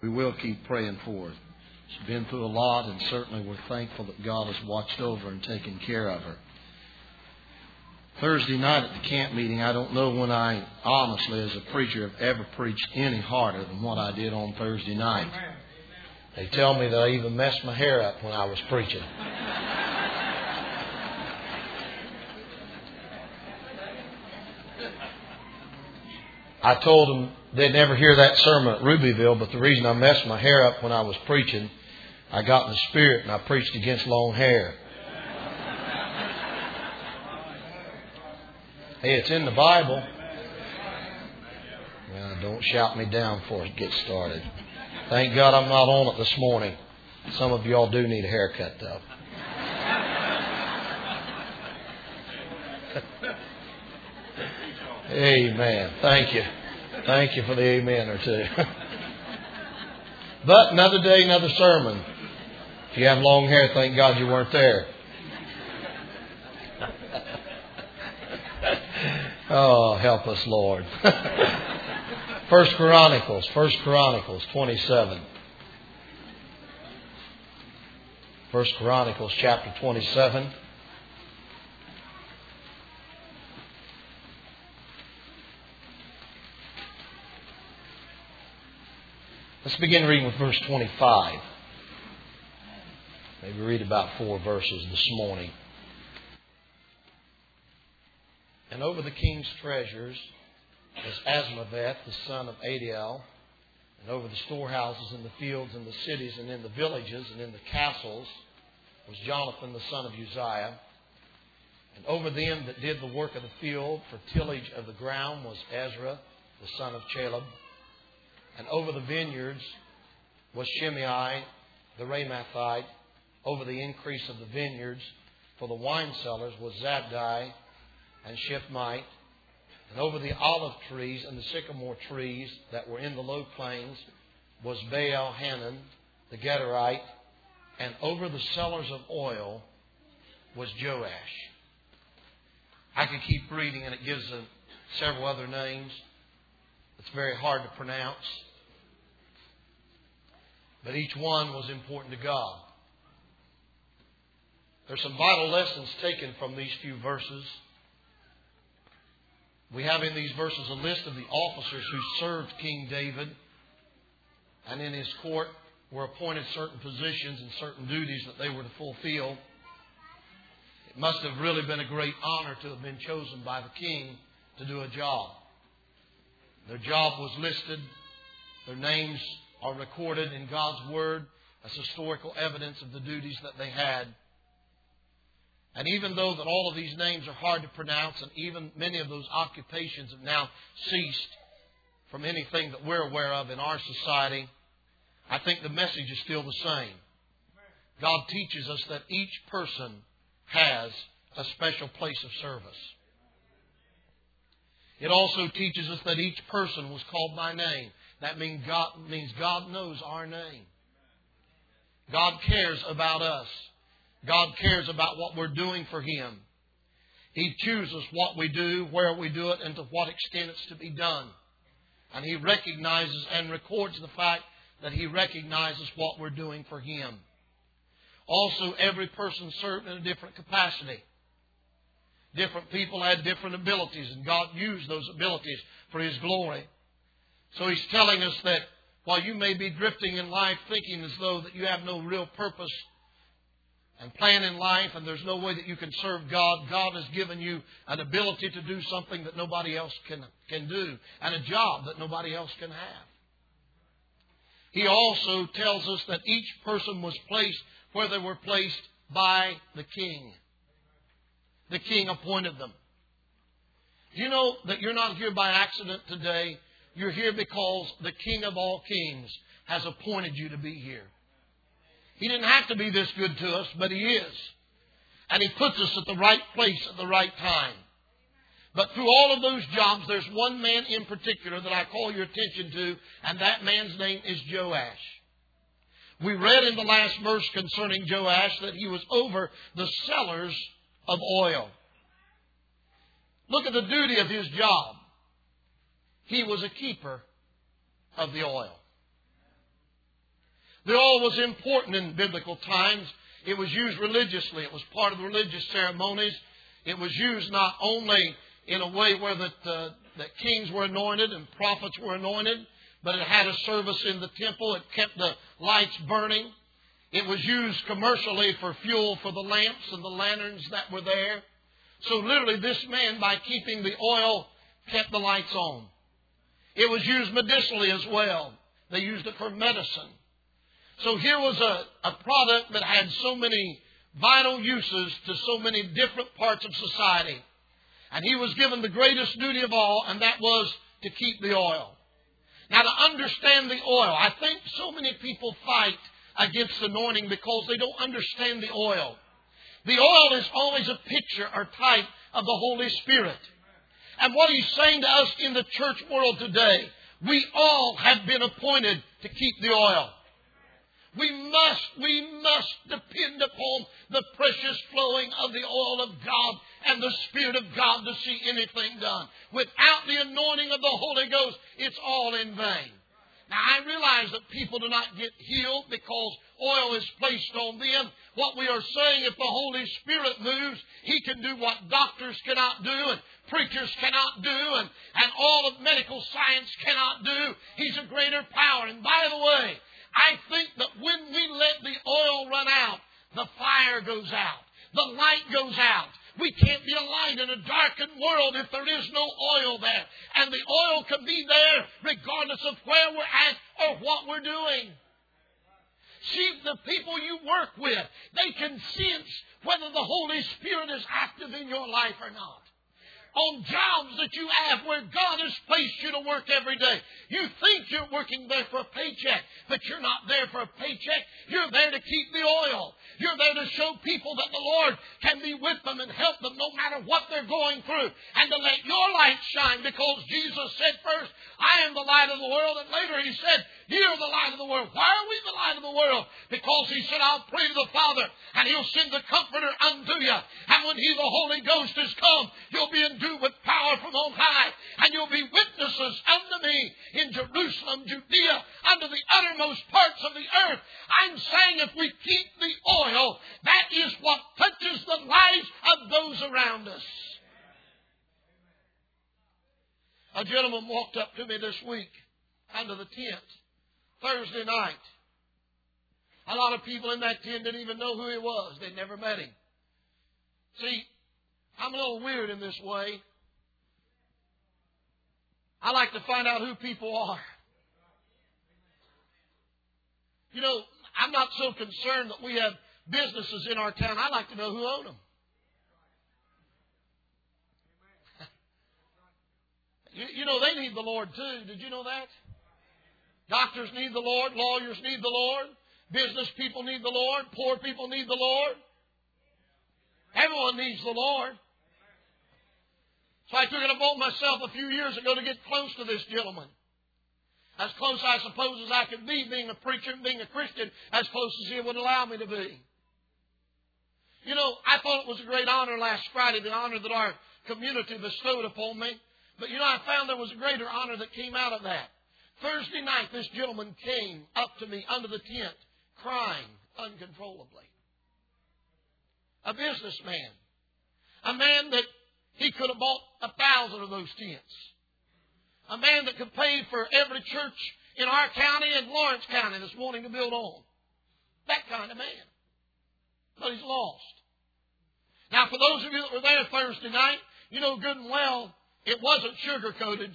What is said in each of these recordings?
We will keep praying for her. She's been through a lot, and certainly we're thankful that God has watched over and taken care of her. Thursday night at the camp meeting, I don't know when I, honestly, as a preacher, have ever preached any harder than what I did on Thursday night. They tell me that I even messed my hair up when I was preaching. I told them they'd never hear that sermon at Rubyville, but the reason I messed my hair up when I was preaching, I got in the Spirit and I preached against long hair. Hey, it's in the Bible. Well, don't shout me down before it gets started. Thank God I'm not on it this morning. Some of y'all do need a haircut, though. Amen. Thank you. Thank you for the amen or two. But another day, another sermon. If you have long hair, thank God you weren't there. Oh, help us, Lord. First Chronicles 27. First Chronicles chapter 27. Let's begin reading with verse 25. Maybe read about 4 verses this morning. And over the king's treasures was Asmaveth, the son of Adiel, and over the storehouses in the fields and the cities and in the villages and in the castles was Jonathan, the son of Uzziah. And over them that did the work of the field for tillage of the ground was Ezra, the son of Chaleb. And over the vineyards was Shimei, the Ramathite. Over the increase of the vineyards for the wine cellars was Zabdi and Shipmite. And over the olive trees and the sycamore trees that were in the low plains was Baal-Hanan, the Gederite. And over the cellars of oil was Joash. I could keep reading, and it gives several other names. It's very hard to pronounce. But each one was important to God. There's some vital lessons taken from these few verses. We have in these verses a list of the officers who served King David and in his court were appointed certain positions and certain duties that they were to fulfill. It must have really been a great honor to have been chosen by the king to do a job. Their job was listed. Their names are recorded in God's Word as historical evidence of the duties that they had. And even though that all of these names are hard to pronounce, and even many of those occupations have now ceased from anything that we're aware of in our society, I think the message is still the same. God teaches us that each person has a special place of service. It also teaches us that each person was called by name. That means God knows our name. God cares about us. God cares about what we're doing for Him. He chooses what we do, where we do it, and to what extent it's to be done. And He recognizes and records the fact that He recognizes what we're doing for Him. Also, every person served in a different capacity. Different people had different abilities, and God used those abilities for His glory. So He's telling us that while you may be drifting in life thinking as though that you have no real purpose and plan in life and there's no way that you can serve God, God has given you an ability to do something that nobody else can do and a job that nobody else can have. He also tells us that each person was placed where they were placed by the king. The king appointed them. You know that you're not here by accident today. You're here because the King of all kings has appointed you to be here. He didn't have to be this good to us, but He is. And He puts us at the right place at the right time. But through all of those jobs, there's one man in particular that I call your attention to, and that man's name is Joash. We read in the last verse concerning Joash that he was over the cellars of oil. Look at the duty of his job. He was a keeper of the oil. The oil was important in biblical times. It was used religiously. It was part of the religious ceremonies. It was used not only in a way where that kings were anointed and prophets were anointed, but it had a service in the temple. It kept the lights burning. It was used commercially for fuel for the lamps and the lanterns that were there. So literally this man, by keeping the oil, kept the lights on. It was used medicinally as well. They used it for medicine. So here was a product that had so many vital uses to so many different parts of society. And he was given the greatest duty of all, and that was to keep the oil. Now, to understand the oil, I think so many people fight against anointing because they don't understand the oil. The oil is always a picture or type of the Holy Spirit. And what he's saying to us in the church world today, we all have been appointed to keep the oil. We must depend upon the precious flowing of the oil of God and the Spirit of God to see anything done. Without the anointing of the Holy Ghost, it's all in vain. Now, I realize that people do not get healed because oil is placed on them. What we are saying, if the Holy Spirit moves, He can do what doctors cannot do and preachers cannot do and all of medical science cannot do. He's a greater power. And by the way, I think that when we let the oil run out, the fire goes out. The light goes out. We can't be a light in a darkened world if there is no oil there. And the oil can be there regardless of where we're at or what we're doing. See, the people you work with, they can sense whether the Holy Spirit is active in your life or not. On jobs that you have where God has placed you to work every day. You think you're working there for a paycheck, but you're not there for a paycheck. You're there to keep the oil. You're there to show people that the Lord can be with them and help them no matter what they're going through. And to let your light shine, because Jesus said first, I am the light of the world. And later He said, you're the light of the world. Why are we the light of the world? Because He said, I'll pray to the Father and He'll send the Comforter unto you. And when He, the Holy Ghost, is come, you'll be endued with power from on high. And you'll be witnesses unto me in Jerusalem, Judea, unto the uttermost parts of the earth. I'm saying if we keep the oil, that is what touches the lives of those around us. A gentleman walked up to me this week under the tent, Thursday night. A lot of people in that tent didn't even know who he was. They'd never met him. See, I'm a little weird in this way. I like to find out who people are. You know, I'm not so concerned that we have businesses in our town. I like to know who own them. You know, they need the Lord too. Did you know that? Doctors need the Lord. Lawyers need the Lord. Business people need the Lord. Poor people need the Lord. Everyone needs the Lord. So I took it upon myself a few years ago to get close to this gentleman. As close, I suppose, as I could be, being a preacher and being a Christian, as close as He would allow me to be. You know, I thought it was a great honor last Friday, the honor that our community bestowed upon me. But, you know, I found there was a greater honor that came out of that. Thursday night, this gentleman came up to me under the tent, crying uncontrollably. A businessman. A man that he could have bought 1,000 of those tents. A man that could pay for every church in our county and Lawrence County that's wanting to build on. That kind of man. But he's lost. Now, for those of you that were there Thursday night, you know good and well it wasn't sugar-coated.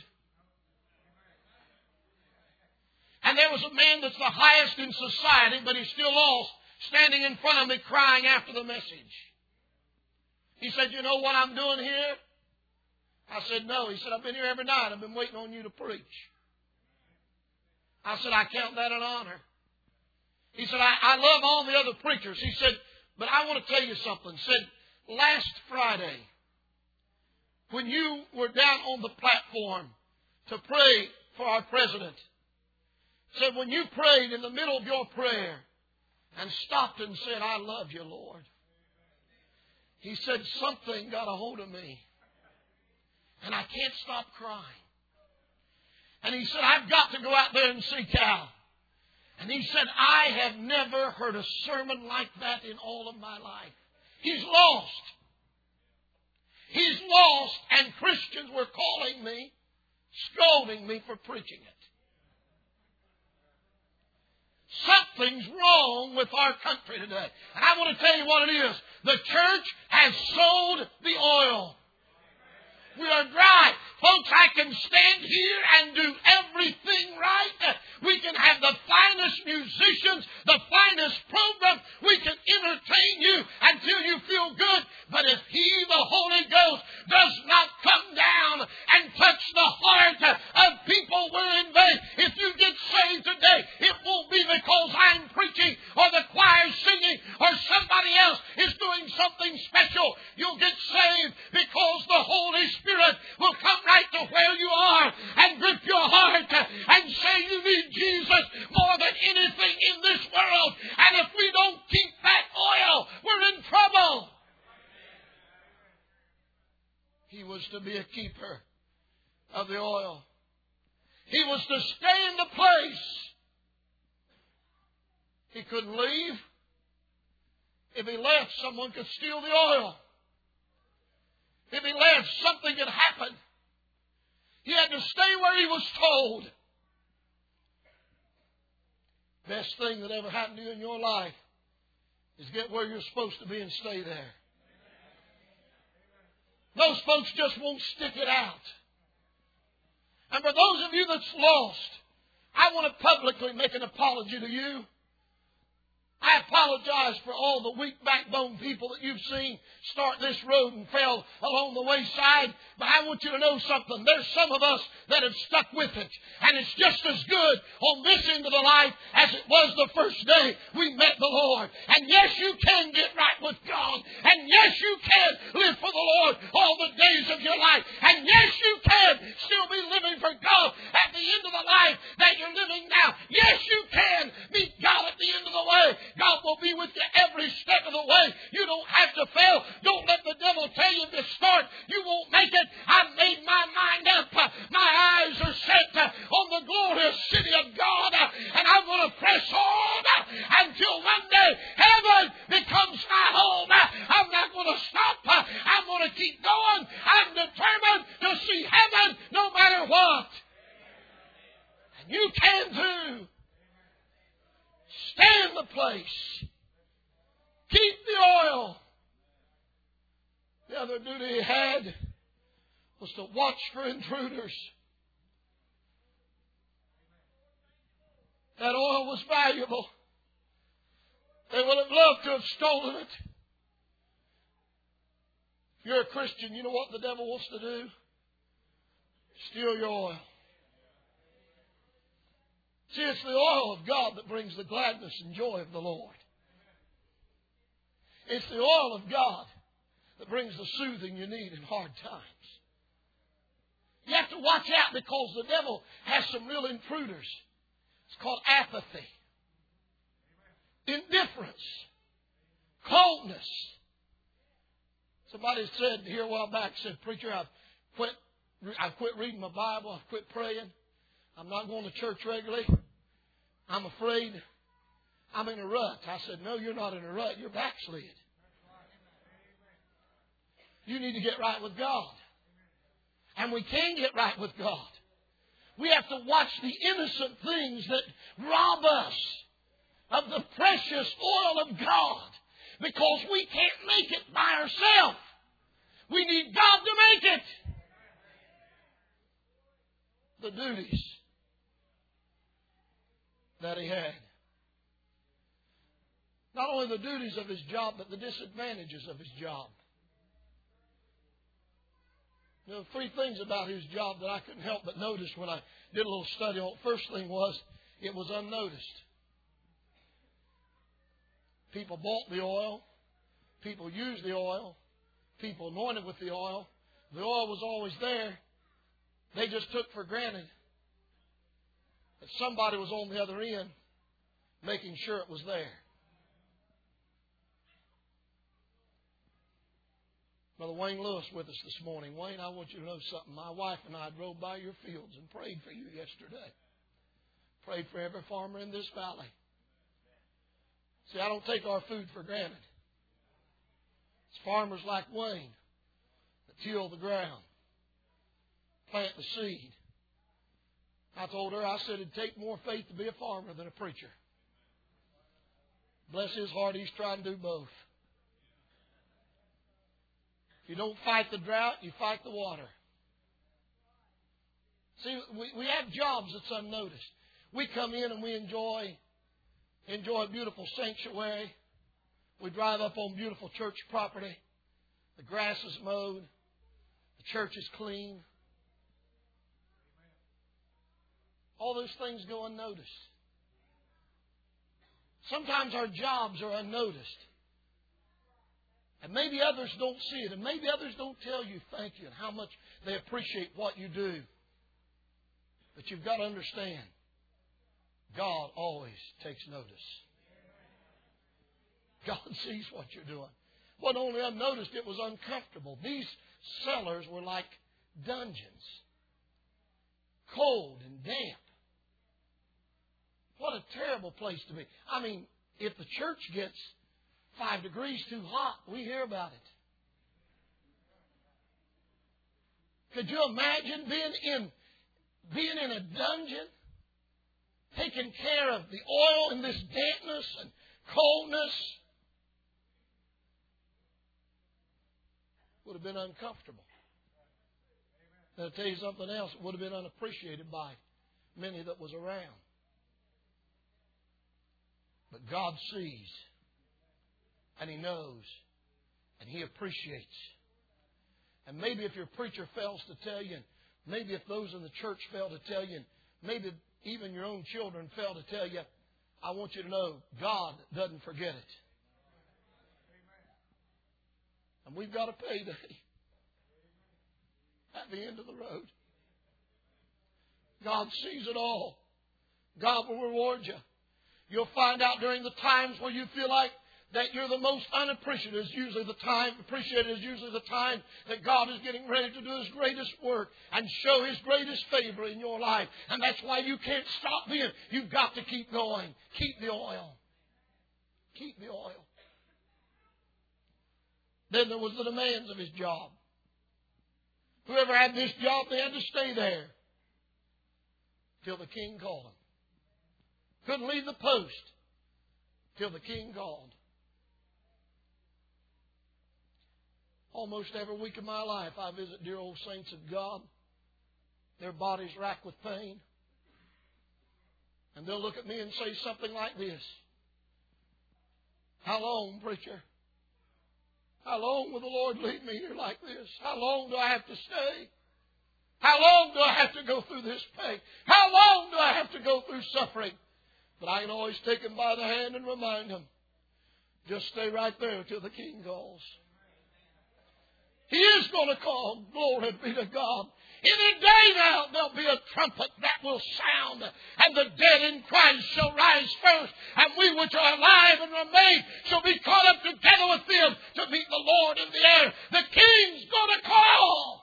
And there was a man that's the highest in society, but he's still lost, standing in front of me crying after the message. He said, you know what I'm doing here? I said, no. He said, I've been here every night. I've been waiting on you to preach. I said, I count that an honor. He said, I love all the other preachers. He said, but I want to tell you something. He said, last Friday, when you were down on the platform to pray for our president, said when you prayed in the middle of your prayer and stopped and said, I love you, Lord. He said, something got a hold of me. And I can't stop crying. And he said, I've got to go out there and see Cal. And he said, I have never heard a sermon like that in all of my life. He's lost. He's lost, and Christians were calling me, scolding me for preaching it. Something's wrong with our country today. And I want to tell you what it is. The church has sold the oil. We are dry. Folks, I can stand here and do everything right. We can have the finest musicians, the finest program. We can entertain you until you feel good. But if He, the Holy Ghost, does not come down and touch the heart of people, we're in vain. If you get saved today, it won't be because I'm preaching or the choir singing or somebody else is doing something special. You'll get saved because the Holy Spirit will come right to where you are and grip your heart and say you need Jesus more than anything in this world. And if we don't keep that oil, we're in trouble. He was to be a keeper of the oil. He was to stay in the place. He couldn't leave. If he left, someone could steal the oil. If he left, something could happen. He had to stay where he was told. Best thing that ever happened to you in your life is get where you're supposed to be and stay there. Those folks just won't stick it out. And for those of you that's lost, I want to publicly make an apology to you. I apologize for all the weak backbone people that you've seen start this road and fell along the wayside. But I want you to know something. There's some of us that have stuck with it. And it's just as good on this end of the life as it was the first day we met the Lord. And yes, you can get right with God. And yes, you can live for the Lord all the days of your life. And yes, you can still be living for God at the end of the life that you're living now. Yes, you can meet God at the end of the way. God will be with you every step of the way. You don't have to fail. Don't let the devil tell you to start. You won't make it. I've made my mind up. My eyes are set on the glorious city of God. And I'm going to press on until one day heaven becomes my home. I'm not going to stop. I'm going to keep going. I'm determined to see heaven no matter what. And you can too. Stay in the place. Keep the oil. The other duty he had was to watch for intruders. That oil was valuable. They would have loved to have stolen it. If you're a Christian, you know what the devil wants to do? Steal your oil. See, it's the oil of God that brings the gladness and joy of the Lord. It's the oil of God that brings the soothing you need in hard times. You have to watch out because the devil has some real intruders. It's called apathy, indifference, coldness. Somebody said here a while back, said, "Preacher, I've quit reading my Bible. I've quit praying. I'm not going to church regularly. I'm afraid I'm in a rut." I said, "No, you're not in a rut. You're backslid. You need to get right with God." And we can get right with God. We have to watch the innocent things that rob us of the precious oil of God. Because we can't make it by ourselves. We need God to make it. The duties that he had. Not only the duties of his job, but the disadvantages of his job. There were three things about his job that I couldn't help but notice when I did a little study on it. First thing was, it was unnoticed. People bought the oil. People used the oil. People anointed with the oil. The oil was always there. They just took for granted that somebody was on the other end making sure it was there. Brother Wayne Lewis with us this morning. Wayne, I want you to know something. My wife and I drove by your fields and prayed for you yesterday. Pray for every farmer in this valley. See, I don't take our food for granted. It's farmers like Wayne that till the ground, plant the seed. I told her, I said, it'd take more faith to be a farmer than a preacher. Bless his heart, he's trying to do both. If you don't fight the drought, you fight the water. See, we have jobs that's unnoticed. We come in and we enjoy a beautiful sanctuary. We drive up on beautiful church property. The grass is mowed. The church is clean. All those things go unnoticed. Sometimes our jobs are unnoticed. And maybe others don't see it. And maybe others don't tell you thank you and how much they appreciate what you do. But you've got to understand, God always takes notice. God sees what you're doing. Wasn't only unnoticed, it was uncomfortable. These cellars were like dungeons. Cold and damp. What a terrible place to be. I mean, if the church gets 5 degrees too hot, we hear about it. Could you imagine being in a dungeon, taking care of the oil in this dampness and coldness? Would have been uncomfortable. And I'll tell you something else. It would have been unappreciated by many that was around. But God sees, and He knows, and He appreciates. And maybe if your preacher fails to tell you, and maybe if those in the church fail to tell you, and maybe even your own children fail to tell you, I want you to know God doesn't forget it. And we've got a payday at the end of the road. God sees it all. God will reward you. You'll find out during the times where you feel like that you're the most unappreciated is usually the time, appreciated is usually the time that God is getting ready to do His greatest work and show His greatest favor in your life. And that's why you can't stop being. You've got to keep going. Keep the oil. Keep the oil. Then there was the demands of his job. Whoever had this job, they had to stay there till the king called them. Couldn't leave the post till the king called. Almost every week of my life, I visit dear old saints of God. Their bodies racked with pain. And they'll look at me and say something like this. How long, preacher? How long will the Lord leave me here like this? How long do I have to stay? How long do I have to go through this pain? How long do I have to go through suffering? But I can always take them by the hand and remind them, just stay right there till the king calls. He is going to call. Glory be to God. Any day now there'll be a trumpet that will sound, and the dead in Christ shall rise first, and we which are alive and remain shall be caught up together with them to meet the Lord in the air. The King's going to call.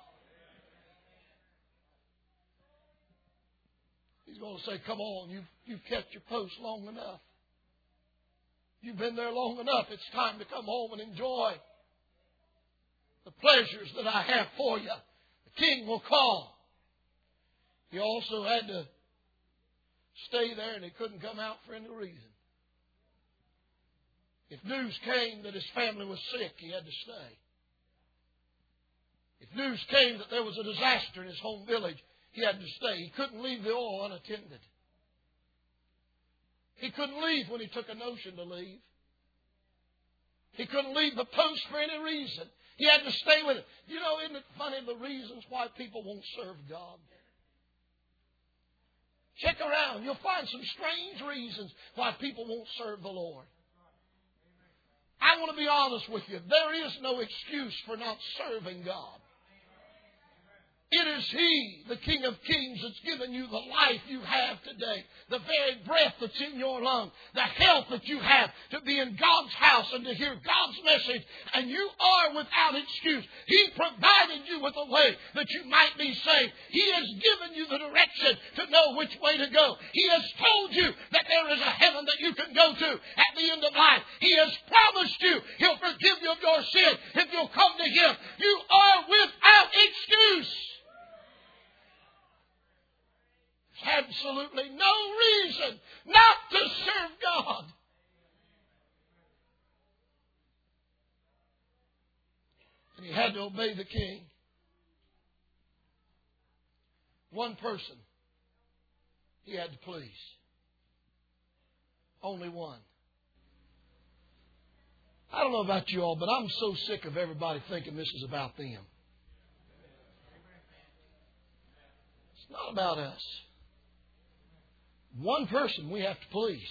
He's going to say, come on, you've kept your post long enough. You've been there long enough. It's time to come home and enjoy the pleasures that I have for you. The King will call. He also had to stay there, and he couldn't come out for any reason. If news came that his family was sick, he had to stay. If news came that there was a disaster in his home village, he had to stay. He couldn't leave the oil unattended. He couldn't leave when he took a notion to leave. He couldn't leave the post for any reason. He had to stay with it. You know, isn't it funny the reasons why people won't serve God? Check around. You'll find some strange reasons why people won't serve the Lord. I want to be honest with you. There is no excuse for not serving God. It is He, the King of Kings, that's given you the life you have today. The very breath that's in your lungs. The health that you have to be in God's house and to hear God's message. And you are without excuse. He provided you with a way that you might be saved. He has given you the direction to know which way to go. He has told you that there is a heaven that you can go to at the end of life. He has promised you He'll forgive you of your sin if you'll come to Him. You are without excuse. Absolutely no reason not to serve God. And he had to obey the king. One person he had to please. Only one. I don't know about you all, but I'm so sick of everybody thinking this is about them. It's not about us. One person we have to please.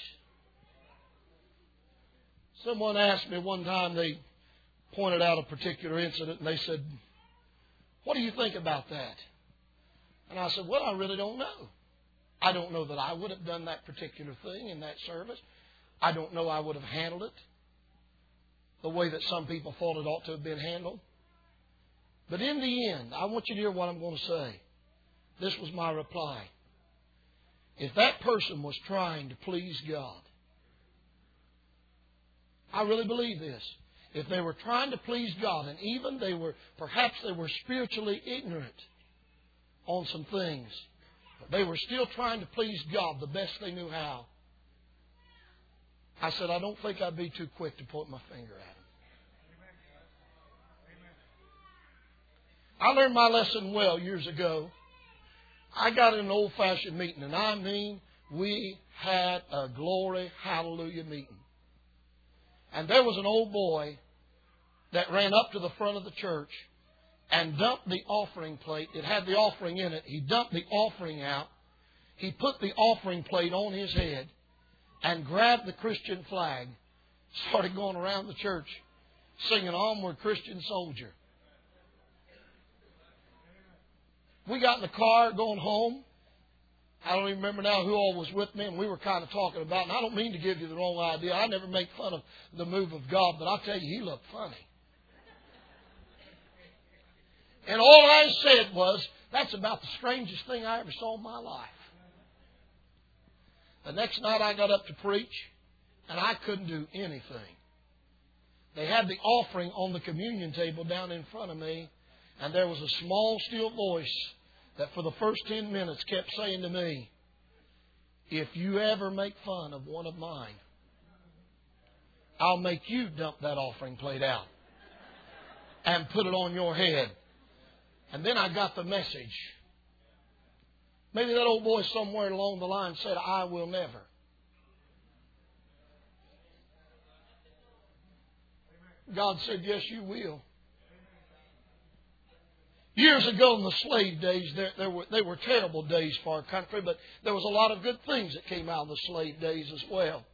Someone asked me one time, they pointed out a particular incident, and they said, "What do you think about that?" And I said, "Well, I really don't know. I don't know that I would have done that particular thing in that service. I don't know I would have handled it the way that some people thought it ought to have been handled. But in the end, I want you to hear what I'm going to say. This was my reply. If that person was trying to please God, I really believe this. If they were trying to please God, and even perhaps they were spiritually ignorant on some things, but they were still trying to please God the best they knew how, I said, I don't think I'd be too quick to point my finger at them. I learned my lesson well years ago. I got in an old-fashioned meeting, and I mean, we had a glory hallelujah meeting. And there was an old boy that ran up to the front of the church and dumped the offering plate. It had the offering in it. He dumped the offering out. He put the offering plate on his head and grabbed the Christian flag, started going around the church singing "Onward, Christian Soldier." We got in the car going home. I don't even remember now who all was with me, and we were kind of talking about it. And I don't mean to give you the wrong idea. I never make fun of the move of God, but I'll tell you, he looked funny. And all I said was, that's about the strangest thing I ever saw in my life. The next night I got up to preach, and I couldn't do anything. They had the offering on the communion table down in front of me, and there was a small, still voice that for the first 10 minutes kept saying to me, "If you ever make fun of one of mine, I'll make you dump that offering plate out and put it on your head." And then I got the message. Maybe that old boy somewhere along the line said, "I will never." God said, "Yes, you will." Years ago in the slave days, they were terrible days for our country, but there was a lot of good things that came out of the slave days as well.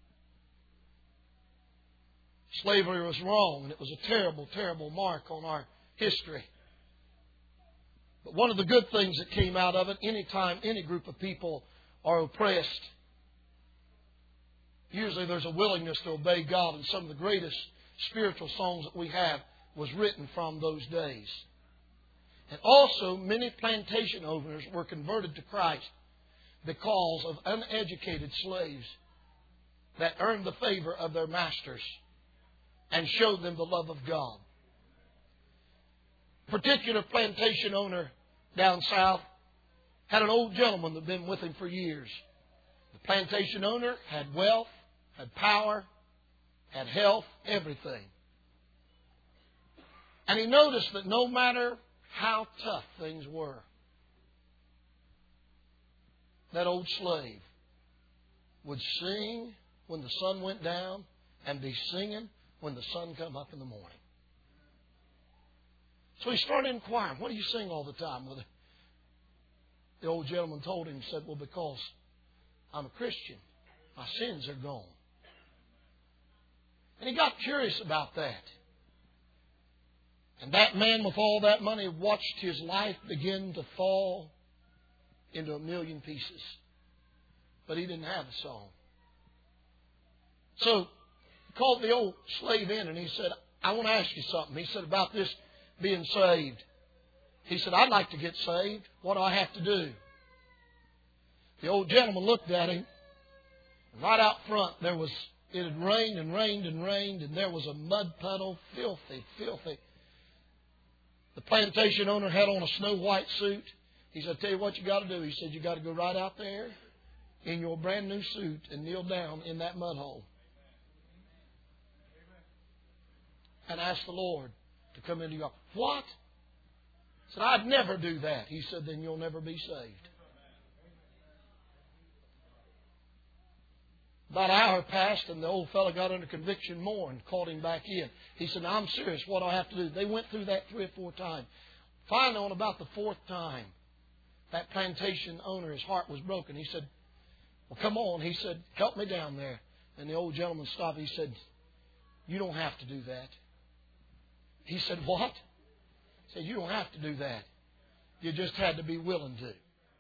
Slavery was wrong, and it was a terrible, terrible mark on our history. But one of the good things that came out of it, anytime any group of people are oppressed, usually there's a willingness to obey God, and some of the greatest spiritual songs that we have was written from those days. And also, many plantation owners were converted to Christ because of uneducated slaves that earned the favor of their masters and showed them the love of God. A particular plantation owner down south had an old gentleman that had been with him for years. The plantation owner had wealth, had power, had health, everything. And he noticed that no matter how tough things were, that old slave would sing when the sun went down and be singing when the sun come up in the morning. So he started inquiring, "What do you sing all the time?" Well, the old gentleman told him, said, "Well, because I'm a Christian. My sins are gone." And he got curious about that. And that man with all that money watched his life begin to fall into a million pieces. But he didn't have a song. So he called the old slave in and he said, I want to ask you something. He said, about this being saved. He said, I'd like to get saved. What do I have to do? The old gentleman looked at him. And right out front, it had rained and rained and rained, and there was a mud puddle, filthy, filthy. The plantation owner had on a snow white suit. He said, tell you what you got to do. He said, you got to go right out there in your brand new suit and kneel down in that mud hole. And ask the Lord to come into your... What? He said, I'd never do that. He said, then you'll never be saved. About an hour passed and the old fellow got under conviction more and called him back in. He said, now I'm serious. What do I have to do? They went through that 3 or 4 times. Finally, on about the 4th time, that plantation owner, his heart was broken. He said, well, come on. He said, help me down there. And the old gentleman stopped. He said, you don't have to do that. He said, what? He said, you don't have to do that. You just had to be willing to.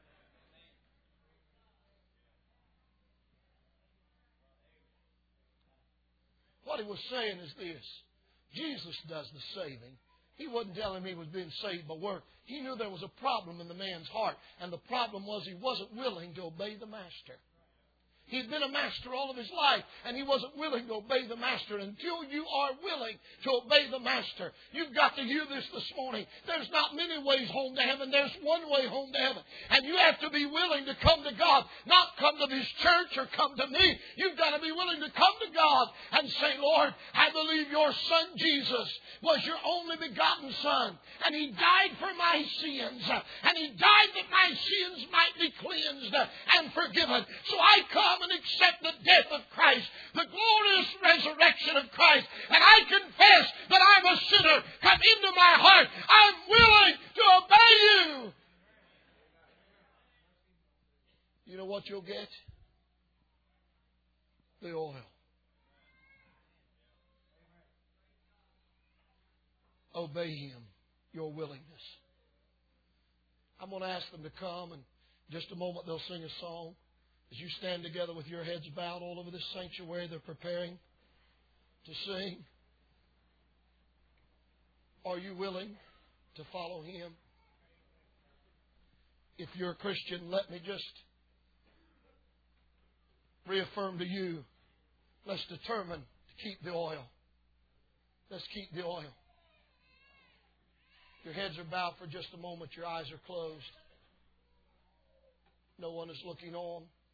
What he was saying is this. Jesus does the saving. He wasn't telling me he was being saved by work. He knew there was a problem in the man's heart. And the problem was he wasn't willing to obey the master. He'd been a master all of his life, and he wasn't willing to obey the master. Until you are willing to obey the master, you've got to hear this morning. There's not many ways home to heaven. There's one way home to heaven. And you have to be willing to come to God, not come to this church or come to me. You've got to be willing to come to God and say, Lord, I believe your Son Jesus was your only begotten Son, and He died for my sins, and He died that my sins might be cleansed and forgiven. So I come and accept the death of Christ, the glorious resurrection of Christ, and I confess that I'm a sinner. Come into my heart. I'm willing to obey you. You know what you'll get? The oil. Obey Him, your willingness. I'm going to ask them to come, and in just a moment they'll sing a song. As you stand together with your heads bowed all over this sanctuary, they're preparing to sing. Are you willing to follow Him? If you're a Christian, let me just reaffirm to you, let's determine to keep the oil. Let's keep the oil. Your heads are bowed for just a moment. Your eyes are closed. No one is looking on.